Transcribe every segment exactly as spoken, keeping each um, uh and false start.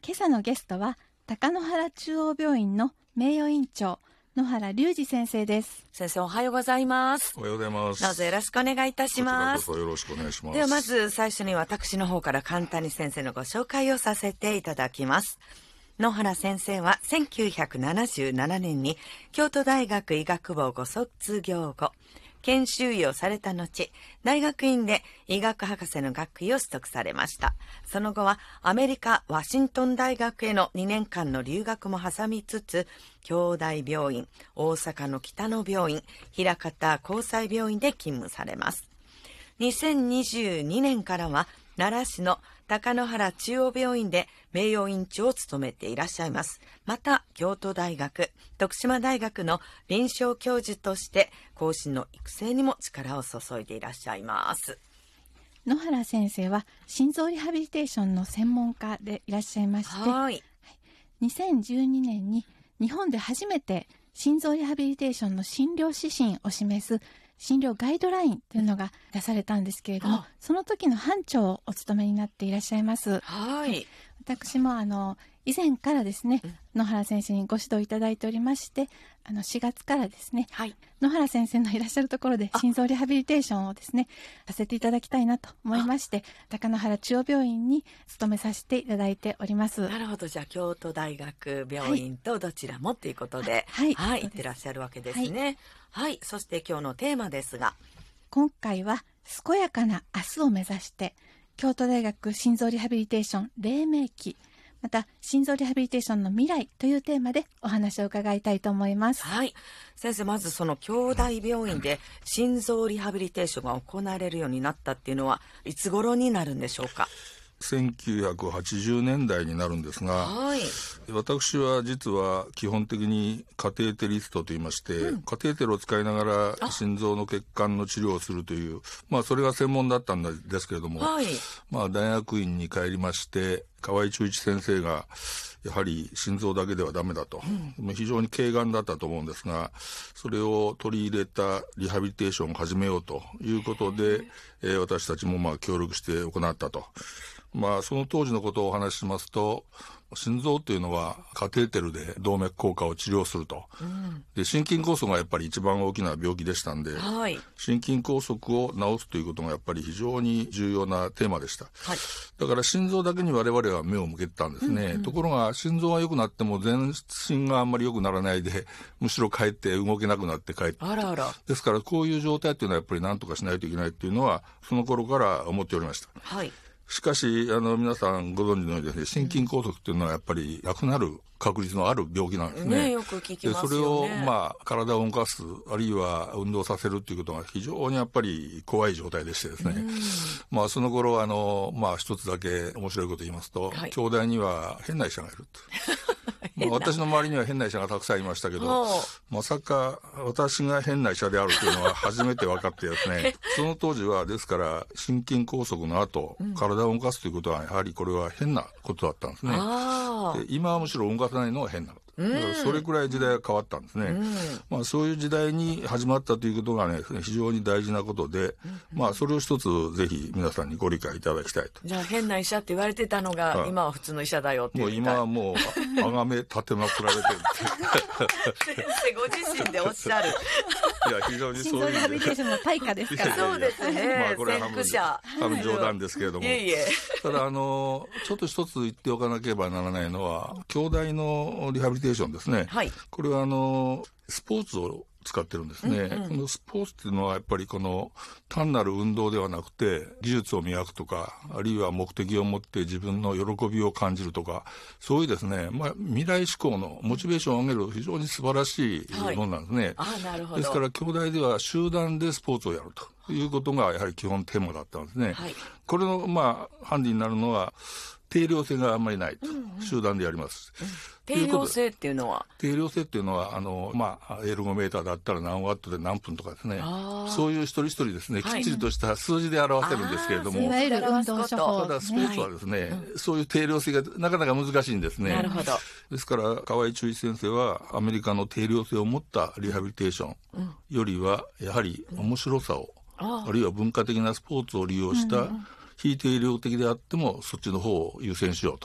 今朝のゲストは高野原中央病院の名誉院長野原隆二先生です。 先生、おはようございます。 おはようございます。 どうぞよろしくお願いいたします。 こちらこそよろしくお願いします。 ではまず最初に私の方から簡単に先生のご紹介をさせていただきます。野原先生はせんきゅうひゃくななじゅうななねんに京都大学医学部をご卒業後、研修医をされた後、大学院で医学博士の学位を取得されました。その後はアメリカワシントン大学へのにねんかんの留学も挟みつつ、京大病院、大阪の北野病院、枚方高西病院で勤務されます。にせんにじゅうにねんからは奈良市の高野原中央病院で名誉院長を務めていらっしゃいます。また京都大学、徳島大学の臨床教授として後進の育成にも力を注いでいらっしゃいます。 野原先生は心臓リハビリテーションの専門家でいらっしゃいまして、 はい、 にせんじゅうにねんに日本で初めて心臓リハビリテーションの診療指針を示す診療ガイドラインというのが出されたんですけれども、その時の班長をお務めになっていらっしゃいます。 はい、 私もあの以前からですね、うん、野原先生にご指導いただいておりまして、あのしがつからですね、はい、野原先生のいらっしゃるところで心臓リハビリテーションをですねさせていただきたいなと思いまして、高野原中央病院に勤めさせていただいております。 なるほど。じゃあ京都大学病院とどちらもということで、はい、はい、行ってらっしゃるわけですね。はい、はい、そして今日のテーマですが、 今回は健やかな明日を目指して京都大学心臓リハビリテーション黎明期、また心臓リハビリテーションの未来というテーマでお話を伺いたいと思います。 はい、先生、まずその京大病院で心臓リハビリテーションが行われるようになったっていうのはいつ頃になるんでしょうか？ せんきゅうひゃくはちじゅうねんだいになるんですが、はい、私は実は基本的にカテーテリストといいまして、うん、カテーテルを使いながら心臓の血管の治療をするという、まあそれが専門だったんですけれども、はい、まあ大学院に帰りまして河合忠一先生がやはり心臓だけではダメだと、うん、非常に軽眼だったと思うんですが、それを取り入れたリハビリテーションを始めようということで、えー、私たちもまあ協力して行ったと。まあその当時のことをお話ししますと、心臓というのはカテーテルで動脈硬化を治療すると、うん、で心筋梗塞がやっぱり一番大きな病気でしたんで、はい、心筋梗塞を治すということがやっぱり非常に重要なテーマでした、はい、だから心臓だけに我々は目を向けてたんですね、うんうん、ところが心臓が良くなっても全身があんまり良くならないで、むしろかえって動けなくなって帰って、 あらあら、 ですからこういう状態というのはやっぱり何とかしないといけないっていうのはその頃から思っておりました。はい、しかしあの皆さんご存知のようにですね、心筋梗塞っていうのはやっぱり亡くなる確率のある病気なんですね。 ね、よく聞きますよね。 でそれをまあ体を動かす、あるいは運動させるっていうことが非常にやっぱり怖い状態でしてですね、まあその頃あのまあ一つだけ面白いこと言いますと、はい、京大には変な医者がいるとまあ私の周りには変な医者がたくさんいましたけど、まさか私が変な医者であるというのは初めて分かってですねその当時はですから心筋梗塞の後、うん、体を動かすということはやはりこれは変なことだったんですね。で今はむしろ動かさないのが変なこと、だからそれくらい時代が変わったんですね、うん、まあ、そういう時代に始まったということがね非常に大事なことで、うん、まあ、それを一つぜひ皆さんにご理解いただきたいと。 じゃあ変な医者って言われてたのが、はい、今は普通の医者だよっていう。 もう今はもうあがめ立てまくられてるって先生ご自身でおっしゃるいや非常にそういう心臓リハビリテーションの対価ですからそうですね、 まあ、これは半分、半分冗談ですけれども、 いえいえただあのちょっと一つ言っておかなければならないのは京大のリハビリテーションですね、はい、これはあのスポーツを使ってるんですね、うんうん、このスポーツっていうのはやっぱりこの単なる運動ではなくて技術を磨くとか、あるいは目的を持って自分の喜びを感じるとか、そういうですね、まあ、未来志向のモチベーションを上げる非常に素晴らしいものなんですね、はい、 あ、なるほど。 ですから京大では集団でスポーツをやるということがやはり基本テーマだったんですね、はい、これのまあハンディになるのは定量性があんまりないと、うんうん、集団でやります、うん、 定量性っていうのは定量性っていうのはあの、まあ、エルゴメーターだったら何ワットで何分とかですね、そういう一人一人ですね、はい、きっちりとした数字で表せるんですけれども、 いわゆる運動処方、 ただスポーツはですね、はい、そういう定量性がなかなか難しいんですね。 なるほど。 ですから河合忠一先生はアメリカの定量性を持ったリハビリテーションよりはやはり面白さを、うん、あ, あるいは文化的なスポーツを利用した、うんうん、非定量的であってもそっちの方を優先しようと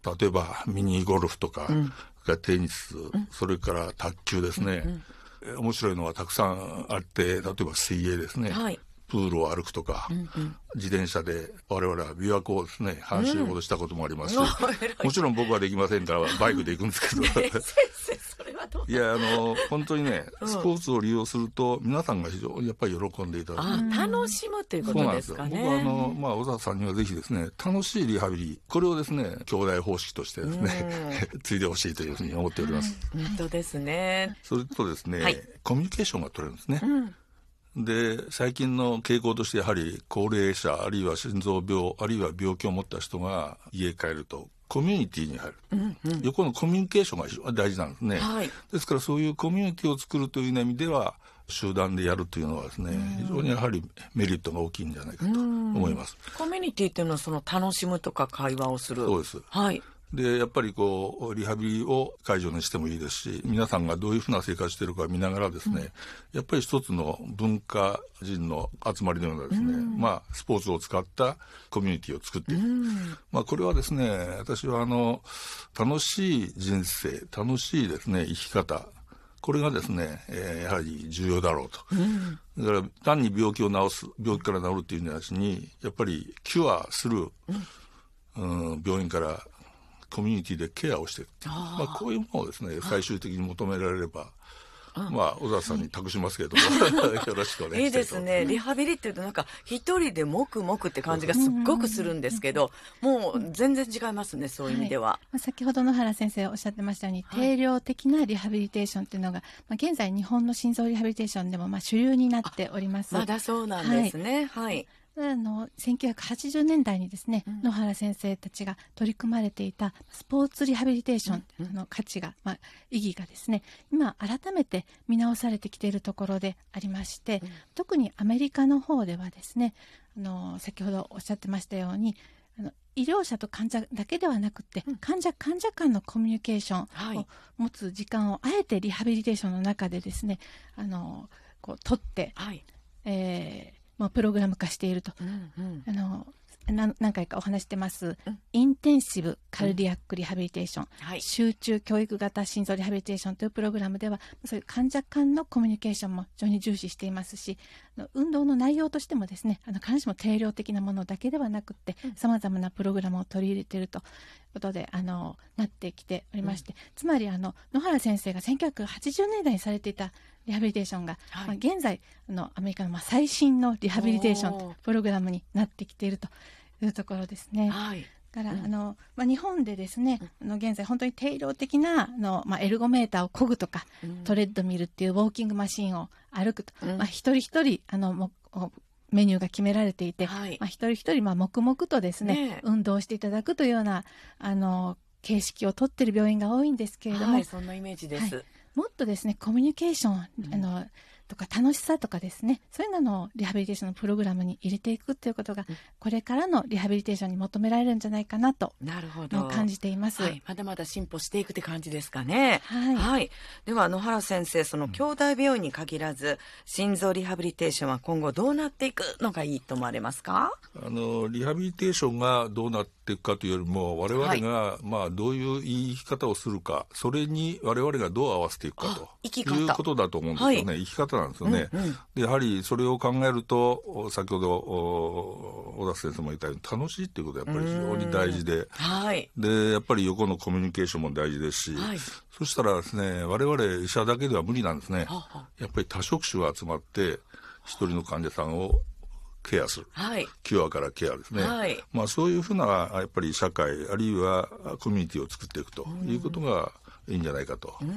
例えばミニゴルフとか、うん、テニス、うん、それから卓球ですね、うんうん、面白いのはたくさんあって、例えば水泳ですね、はい、プールを歩くとか、うんうん、自転車で我々は琵琶湖をですね半周ほどしたこともありますし、うん、もちろん僕はできませんからバイクで行くんですけど、ね、先生それはどういやあの本当にね、うん、スポーツを利用すると皆さんが非常にやっぱり喜んでいただく。 あ、楽しむということですかね。 僕はあの、まあ、小沢さんにはぜひですね楽しいリハビリ、これをですね兄弟方式としてですね継いでほしいというふうに思っております。 本当ですね。 それとですね、はい、コミュニケーションが取れるんですね、うん、で最近の傾向としてやはり高齢者あるいは心臓病あるいは病気を持った人が家へ帰るとコミュニティに入る、うんうん、横のコミュニケーションが非常に大事なんですね、はい、ですからそういうコミュニティを作るという意味では集団でやるというのはですね、非常にやはりメリットが大きいんじゃないかと思います。 コミュニティっていうのはその楽しむとか会話をする。 そうです、はい、でやっぱりこうリハビリを会場にしてもいいですし、皆さんがどういうふうな生活しているか見ながらですね、うん、やっぱり一つの文化人の集まりのようなですね、うん、まあスポーツを使ったコミュニティを作っていく、うん、まあこれはですね、私はあの楽しい人生、楽しいですね生き方、これがですね、えー、やはり重要だろうと、うん、だから単に病気を治す、病気から治るっていうんじゃなしにやっぱりキュアする、うんうん、病院からコミュニティでケアをしていく、あ、まあ、こういうものをですね最終的に求められれば、まあ小沢さんに託しますけれども、はい、よろしくお願いします。 いいですね。リハビリっていうとなんか一人で黙々って感じがすっごくするんですけど、もう全然違いますね、そういう意味では。 はい、先ほど野原先生おっしゃってましたように、はい、定量的なリハビリテーションっていうのが、まあ、現在日本の心臓リハビリテーションでもまあ主流になっております。 まだそうなんですね。はい、はい、 あのせんきゅうひゃくはちじゅうねんだいにですね、うん、野原先生たちが取り組まれていたスポーツリハビリテーションの価値が、まあ、意義がですね今改めて見直されてきているところでありまして、うん、特にアメリカの方ではですね、あの先ほどおっしゃってましたように、あの医療者と患者だけではなくて、うん、患者患者間のコミュニケーションを持つ時間をあえてリハビリテーションの中でですね、あのこう取って、はい、えーまあ、プログラム化していると、うんうん、あの何回かお話してます、うん、インテンシブカルディアックリハビリテーション、うんはい、集中教育型心臓リハビリテーションというプログラムではそういう患者間のコミュニケーションも非常に重視していますし、運動の内容としてもですね、あの必ずしも定量的なものだけではなくてさまざまなプログラムを取り入れているということであのなってきておりまして、うん、つまりあの野原先生がせんきゅうひゃくはちじゅうねんだいにされていたリハビリテーションが、はい、まあ、現在あのアメリカのまあ最新のリハビリテーションプログラムになってきているというところですね。はい、だから、うん、あのまあ、日本でですね、あの現在本当に定量的なあの、まあ、エルゴメーターを漕ぐとか、うん、トレッドミルっていうウォーキングマシンを歩くと、うん、まあ、一人一人あのもメニューが決められていて、はい、まあ、一人一人まあ黙々とですね、ね、運動していただくというようなあの形式をとっている病院が多いんですけれども、 はい、そんなイメージです。はい、 もっとですねコミュニケーション、うん、あのとか楽しさとかですね、そういうのをリハビリテーションのプログラムに入れていくということが、うん、これからのリハビリテーションに求められるんじゃないかなとなるほど感じています。 はい、まだまだ進歩していくって感じですかね。 はい、 はい、では野原先生、その兄弟病院に限らず心臓リハビリテーションは今後どうなっていくのがいいと思われますか？ あのリハビリテーションがどうなっていくかというよりも我々が、はい、まあ、どういう生き方をするか、それに我々がどう合わせていくかと生き方いうことだと思うんですよね。はい、生き方なんですよね。うんうん、でやはりそれを考えると先ほど小田先生も言ったように楽しいっていうことはやっぱり非常に大事で、はい、でやっぱり横のコミュニケーションも大事ですし、はい、そしたらですね我々医者だけでは無理なんですね。ははやっぱり多職種が集まって一人の患者さんをケアする、はい、キュアからケアですね、はい、まあ、そういうふうなやっぱり社会あるいはコミュニティを作っていくということがいいんじゃないかと、うん、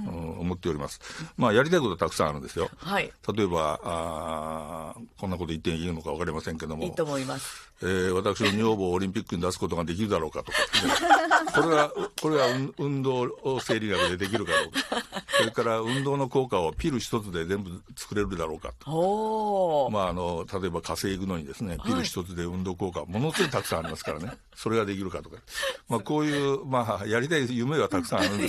思っております。まあ、やりたいことはたくさんあるんですよ。はい、例えばあこんなこと言っていいのか分かりませんけども、 いいと思います。 えー、私の女房をオリンピックに出すことができるだろうかとか、ね、これはこれは運動生理学でできるかどうか、それから運動の効果をピル一つで全部作れるだろうかと。お、まあ、あの例えば火星行くのにですねピル一つで運動効果ものすごいたくさんありますからね、それができるかとか、まあ、こういう、まあ、やりたい夢はたくさんあるんですけど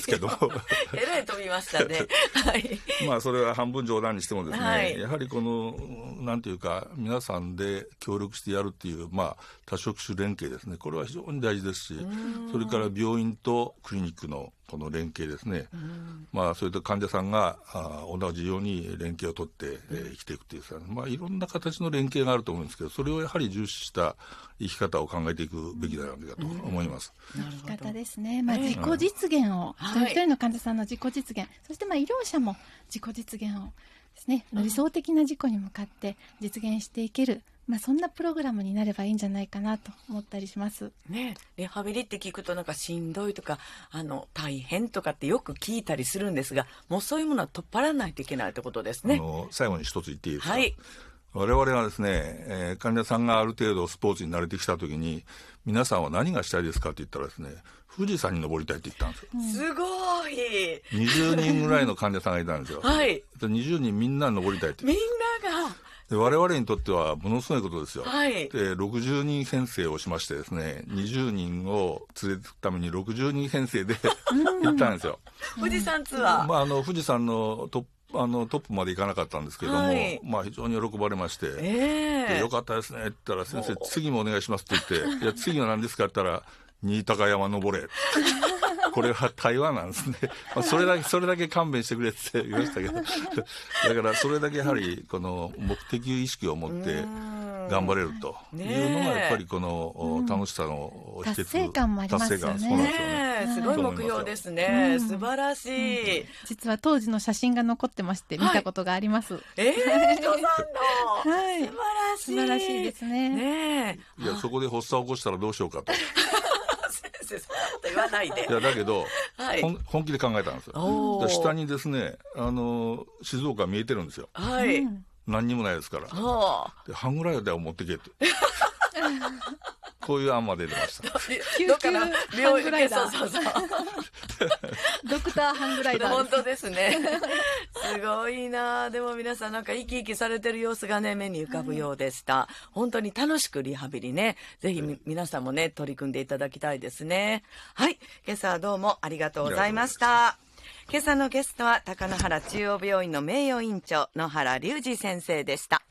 えらい飛びましたね。はい。 まあそれは半分冗談にしてもですね、 はい、 やはりこのなんていうか皆さんで協力してやるっていう、まあ、多職種連携ですね、これは非常に大事ですし、それから病院とクリニックのこの連携ですね、まあ、それと患者さんがあ同じように連携を取って、えー、生きていくというさ、まあ、いろんな形の連携があると思うんですけど、それをやはり重視した生き方を考えていくべきだろうと思います。 生き方ですね、まあ、自己実現を、一人一人の患者さんの自己実現、はい、そしてまあ医療者も自己実現をですね、理想的な自己に向かって実現していける、まあ、そんなプログラムになればいいんじゃないかなと思ったりします、 ね、リハビリって聞くとなんかしんどいとかあの大変とかってよく聞いたりするんですが、もうそういうものは取っ払わないといけないってことですね。 あの最後に一つ言っていいですか。 はい、 我々はですね、えー、患者さんがある程度スポーツに慣れてきたときに、皆さんは何がしたいですかって言ったらですね、富士山に登りたいって言ったんですよ、 うん、すごいにじゅうにんぐらいの患者さんがいたんですよはい、 にじゅうにんみんな登りたいって、 みんながで我々にとってはものすごいことですよ、 はい、 でろくじゅうにん編成をしましてですね、にじゅうにんを連れていくためにろくじゅうにん編成で行ったんですよ富士山ツアー、 まあ、あの富士山のトップあのトップまで行かなかったんですけれども、はい、まあ、非常に喜ばれまして、 えー、 でよかったですねって言ったら、先生次もお願いしますって言っていや次は何ですかって言ったら、新高山登れこれは台湾なんですね、まあ、それだけそれだけ勘弁してくれって言いましたけどだからそれだけやはりこの目的意識を持って頑張れるというのがやっぱりこの楽しさの秘訣、 達成感もありますよね。 ね、すごい目標ですね、うん、素晴らしい、うん、 実は当時の写真が残ってまして見たことがあります、はい、 えー、人さんの、はい、素晴らしい素晴らしいですね。 ねえ、いやそこで発作を起こしたらどうしようかとそんなこと言わないで。 いやだけど、はい、本気で考えたんですよ。下にですね、あの静岡見えてるんですよ、 はい、 何にもないですから、でハングライダーを持ってけってこういう案まで出ました。 救急ハングライダー、 そうそうそうドクターハングライダー、 本当ですねすごいな。でも皆さんなんか生き生きされてる様子がね目に浮かぶようでした、はい、本当に楽しくリハビリね、ぜひ皆さんもね取り組んでいただきたいですね。はい、今朝はどうもありがとうございました。今朝のゲストは高野原中央病院の名誉院長野原隆二先生でした。